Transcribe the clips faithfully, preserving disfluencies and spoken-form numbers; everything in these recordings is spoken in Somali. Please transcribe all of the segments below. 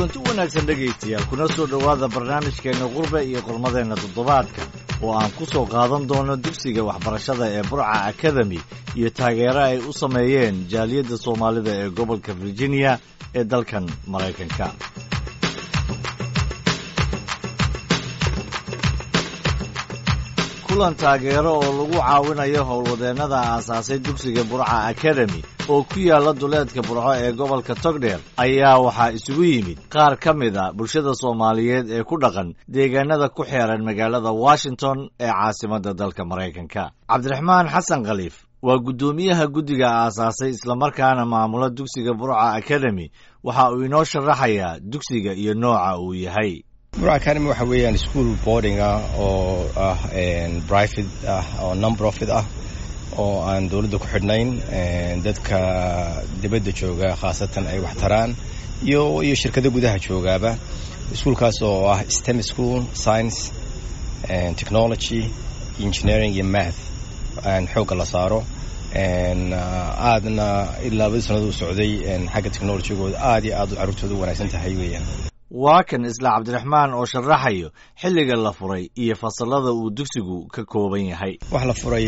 kulanti wanaagsan dhegaystayaal kuna soo dhowaada barnaamijkeena qurbe iyo qormadeena toddobaadka oo aan ku soo qaadan doono dugsiga waxbarashada ee Burca Academy iyo taageero ay u sameeyeen jaaliyadda Soomaalida ee gobolka Virginia ee dalkan Mareykanka. kulan taageero oo lagu caawinayo howlwadeennada aasaasay dugsiga Burca Academy oo ku yaala duleedka Burco ee gobolka Togdheer ayaa waxaa isugu yimid qaar ka mid a bulshada Soomaaliyeed ee ku dhaqan deegaanada ku xeeran magaalada Washington ee caasimadda dalka Mareykanka. Cabdiraxmaan Xasan Khaliif waa guddoomiyaha guddiga aasaasay isla markaana maamula dugsiga Burca Academy waxa uu inoo sharaxayaa dugsiga iyo nooca uu yahay. Burca Academy waxa weeyaan school boarding ah oo ah private ah oo non profit ah oo aan dawladda ku xidhnayn dadka dibadda jooga khaasatan ay wax taraan iyo iyo shirkado gudaha joogaaba. iskuulkaas oo ah STEM school, science and technology, engineering and math aan xooga la saaro aadna ilaa laba sano u socday xagga technology-gooda aad iyo aad u carruurtooda wanaagsan tahay weeyaan. waa kan isla Cabdiraxmaan oo sharaxayo xilliga la furay iyo fasalada uu dugsigu ka kooban yahay. waxa la furay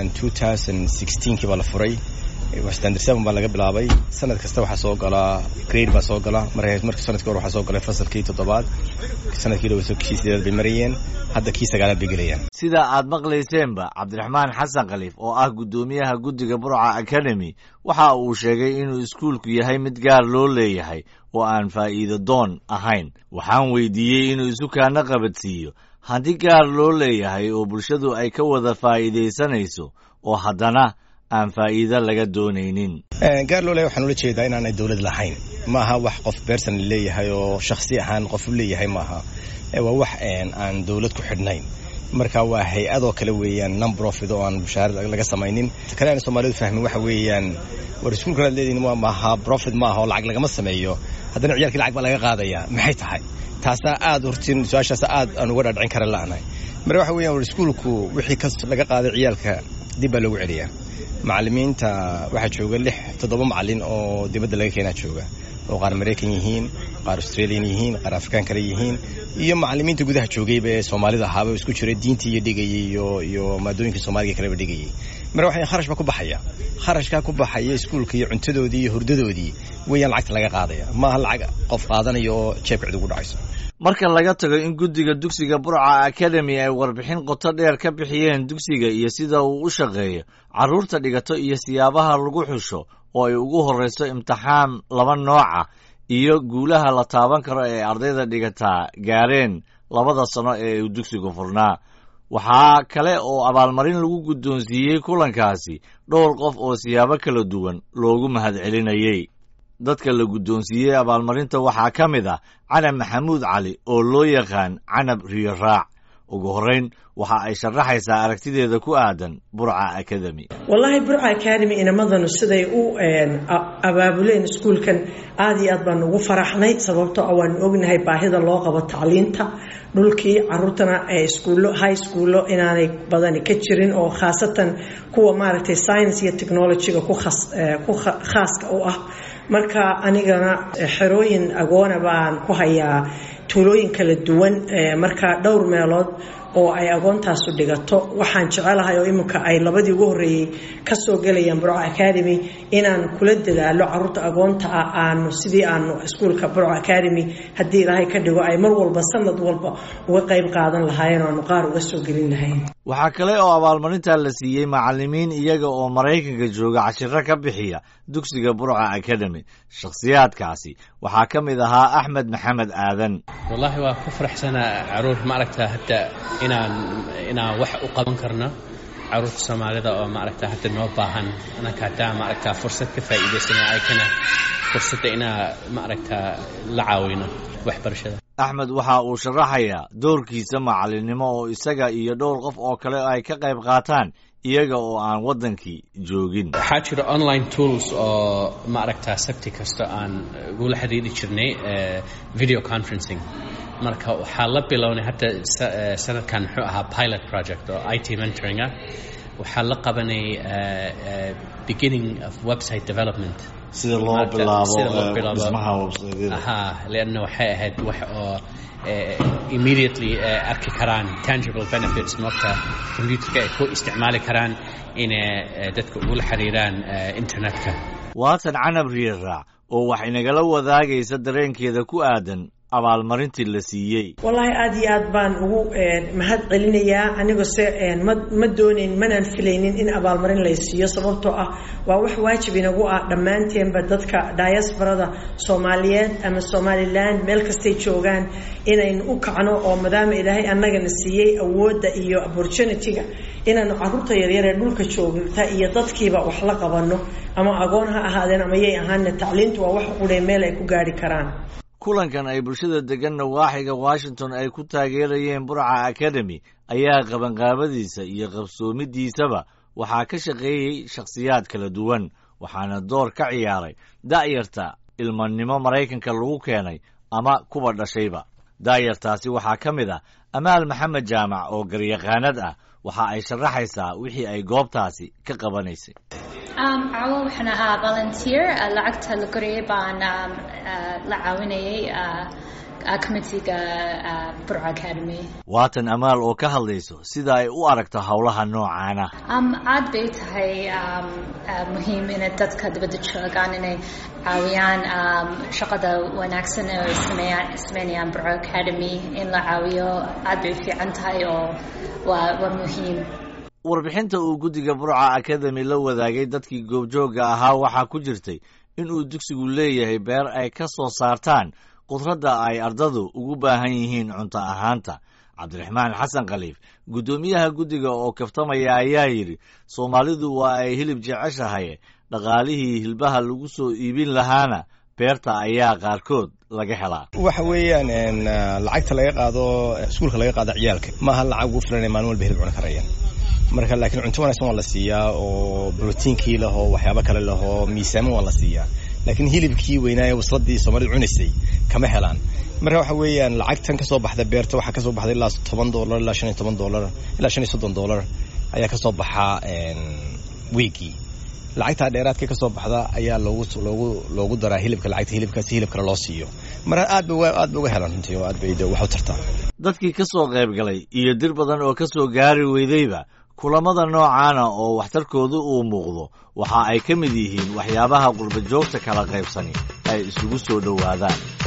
twenty sixteen kii baa la furay, standard seven baa laga bilaabay. sanad kasta waxa soo gala grade baa soo gala. markay markii sanadkii hore waxa soo galay fasalkii toddobaad, sanadkii laba soo kii sideed bay marayeen, hadda kii sagaalaad bay gelayaan. sida aad maqlayseenba Cabdiraxmaan Xasan Khaliif oo ah guddoomiyaha guddiga Burca Academy waxa uu sheegay inuu iskuulku yahay mid gaar loo leeyahay oo aan faa'iido doon ahayn. waxaan weydiiyey inuu isu kaana qabadsiiyo haddii gaar loo leeyahay oo bulshadu ay ka wada faa'iidaysanayso oo haddana aan faa'iido laga doonaynin. gaar loo leeyahay waxaan ula jeedaa inaanay dawlad lahayn. ma aha wax qof person leeyahay oo shakhsi ahaan qof u leeyahay ma aha. waa wax aan dawlad ku xidhnayn. marka waa hay-adoo kale weeyaan non profit oo aan mushaar laga samaynin. kale aan Soomaalidu fahmin waxa weeyaan war iskuulka la leeyahay ma aha profit ma aha oo lacag lagama sameeyo, haddana ciyaalkii lacag baa laga qaadayaa. maxay tahay taasa aad hortiin su'aashaas aad aan uga dhadhicin kara la'aanay. marka waxa weeyaan war iskuulku wixii ka laga qaaday ciyaalka dib baa loogu celiyaa. macallimiinta waxa jooga lix toddoba macallin oo dibadda laga keenaa jooga oo qaar Mareykan yihiin, qaar Australian yihiin, qaar Afrikaan kale yihiin, iyo macallimiinta gudaha joogayba ee Soomaalida ahaaba isku jiray diintii iyo dhigayay iyo iyo maadooyinka Soomaaliga kale dhigayay. marka waxa kharash ba ku baxaya. kharashka ku baxaya iskuulka iyo cuntadoodii iyo hurdadoodii weeyaan lacagta laga qaadaya. ma aha lacag qof qaadanayo oo jeebka cid ugu dhacayso. marka laga tago in guddiga dugsiga Burca Academy ay warbixin qoto dheer ka bixiyeen dugsiga iyo sida uu u shaqeeyo, carruurta dhigato iyo siyaabaha lagu xusho oo ay ugu horeyso imtixaan laba nooca iyo guulaha la taaban karo ee ardayda dhigataa gaareen labada sano ee uu dugsigu furnaa. waxaa kale oo abaalmarin lagu guddoonsiiyey kulankaasi dhowr qof oo siyaabo kala duwan loogu mahadcelinayay. dadka la guddoonsiiyey abaalmarinta waxaa ka mid ah Canab Maxamuud Cali oo loo yaqaan Canab Riyo Raac. ugu horreyn waxa ay sharaxaysaa aragtideeda ku aadan Burca Academy. wallahi Burca Academy inamadanu siday u abaabuleen iskuulkan aad iyo aad baan ugu faraxnay, sababtoo ah waan ognahay baahida loo qabo tacliinta dhulkii carruurtana ee iskuulo high schoolo inaanay badani ka jirin oo khaasatan kuwa maaragtay science iyo technology-ga ku khas ku khaaska u ah. marka anigana xerooyin agoona baan ku hayaa tuulooyin kala duwan, marka dhowr meelood oo ay agoontaasu dhigato. waxaan jecelahay oo iminka ay labadii ugu horreeyey ka soo gelayaan Burca Academy inaan kula dadaalo carruurta agoonta ah aanu sidii aanu iskuulka Burca Academy haddii ilaahay ka dhigo ay mar walba sanad walba uga qayb qaadan lahaayeen oo aanu qaar uga soo gelin lahayn. waxaa kale oo abaalmarinta la siiyey macallimiin iyaga oo Mareykanka jooga cashiro ka bixiya dugsiga Burca Academy. shakhsiyaadkaasi waxaa ka mid ahaa Axmed Maxamed Aadan. wallahi waa ku faraxsanaa caruur ma aragtaa hadda inaan inaan wax u qaban karno caruurta Soomaalida oo ma aragtaa hadda noo baahan anaka hadda ma aragtaa fursad ka faa'iideysana ay kana fursadda inaa ma aragtaa la caawino waxbarashada. Axmed waxa uu sharaxayaa doorkiisa macallinimo oo isaga iyo dhowr qof oo kale ay ka qayb qaataan iyaga oo aan wadankii joogin. waxaa jira online tools oo ma aragtaa sabti kasta aan ugula xiriiri jirnay video conferencing. marka waxaa la bilownay hadda sanadkan muxuu ahaa pilot project oo I T mentoring ah. waxaa la qabanay beginning of website development sida loo bilaabo dhismaha website-yada aha leanna waxay ahayd wax oo immediately arki karaan tangible benefits marka computerka ay ku isticmaali karaan in dadka ugu xiriiraan internetka. waatan canab riiraac oo wax inagala wadaagaysa dareenkeeda ku aadan abaalmarintii la siiyey. wallahi aad iyo aad baan ugu mahad celinayaa anigoo se ma doonayn manaan filaynin in abaalmarin la siiyo sababtoo ah waa wax waajib inagu ah dhammaanteenba dadka diasporada Soomaaliyeed ama Somaliland meel kastay joogaan inaynu u kacno oo maadaama Ilaahay annagana siiyey awoodda iyo opportunity-ga inaanu carruurta yaryar ee dhulka joogta iyo dadkiiba wax la qabano ama aqoon ha ahaadeen ama yay ahaana tacliintu waa wax qudhay meel ay ku gaari karaan. kulankan ay bulshada degan nawaaxiga Washington ay ku taageerayeen Burca Academy ayaa qabanqaabadiisa iyo qabsoomidiisaba waxaa ka shaqeeyay shakhsiyaad kala duwan waxaana door ka ciyaaray da'yarta ilmanimo Mareykanka lagu keenay ama kuwa dhashayba. da'yartaasi waxaa ka mid ah Amaal Maxamed Jaamac oo garyaqaanad ah waxa ay sharaxaysaa wixii ay goobtaasi ka qabanaysay. Um, عاو وحنا ها volunteer لعقت القريبان لعاوني كميتيga Burca Academy. waatan Amaal oo ka hadlayso sida ay u aragto hawlaha noocan ah. um aad bay tahay um muhiim in dadka dibadda joogaan inay caawiyaan um shaqada wanaagsan ee sameeyaan sameeyaan Burca Academy in la caawiyo aad bay fiican tahay oo waa muhiim. warbixinta uu guddiga Burca Academy la wadaagay dadkii goobjooga ahaa waxaa ku jirtay in uu dugsigu leeyahay beer ay ka soo saartaan qudradda ay ardadu ugu baahan yihiin cunto ahaanta. Cabdiraxmaan Xasan Khaliif guddoomiyaha guddiga oo kaftamaya ayaa yidhi Soomaalidu waa ay hilib jeceshahay dhaqaalihii hilbaha lagu soo iibin lahaana beerta ayaa qaarkood laga helaa. waxa weeyaan lacagta laga qaado iskuulka laga qaado ciyaalka maaha lacag ugu filan maalin walba hilib cuna karayaan marka laakiin cunto wanaagsan waa la siiyaa oo proteinkii laho waxyaabo kale laho miisaan waa la siiyaa laakiin hilibkii weynaayo wasladii Soomaalidu cunaysay kama helaan. marka waxa weeyaan lacagtan ka soo baxda beerta waxa ka soo baxday ilaa toban dollar ilaa shan iyo toban dollar ilaa shan iyo soddon dollar ayaa ka soo baxa een weekii. lacagta dheeraadka ka soo baxda ayaa loogu loogu loogu daraa hilibka lacagta hilibkaasi hilib kale loo siiyo. marka aad bay aad bay uga helaan runtii oo aad bay wax u tartaa. dadkii ka soo qayb galay iyo dir badan oo ka soo gaari weydayba kulamada noocaana oo waxtarkoodu uu muuqdo waxa ay ka mid yihiin waxyaabaha qurba joogta kala qaybsani ay isugu soo dhowaadaan.